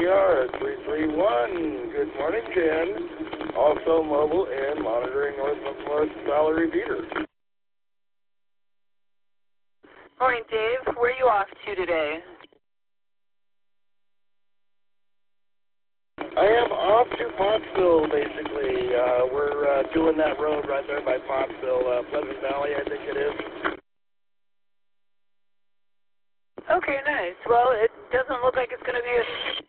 KTR 331. Good morning, Jen. Also mobile and monitoring North Valerie Beater. Morning, Dave. Where are you off to today? I am off to Pottsville, basically. We're doing that road right there by Pottsville, Pleasant Valley, I think it is. Okay, nice. Well, it doesn't look like it's going to be a